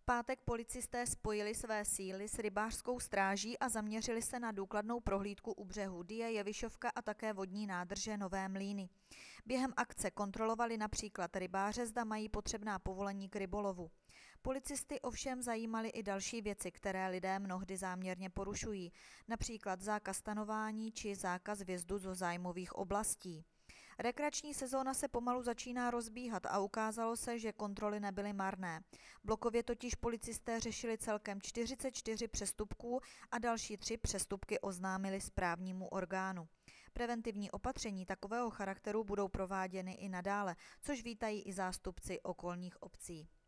pátek policisté spojili své síly s rybářskou stráží a zaměřili se na důkladnou prohlídku u břehu Dyje, Jevišovka a také vodní nádrže Nové Mlýny. Během akce kontrolovali například rybáře, zda mají potřebná povolení k rybolovu. Policisty ovšem zajímaly i další věci, které lidé mnohdy záměrně porušují, například zákaz stanování či zákaz vjezdu do zájmových oblastí. Rekreační sezóna se pomalu začíná rozbíhat a ukázalo se, že kontroly nebyly marné. Blokově totiž policisté řešili celkem 44 přestupků a další 3 přestupky oznámili správnímu orgánu. Preventivní opatření takového charakteru budou prováděny i nadále, což vítají i zástupci okolních obcí.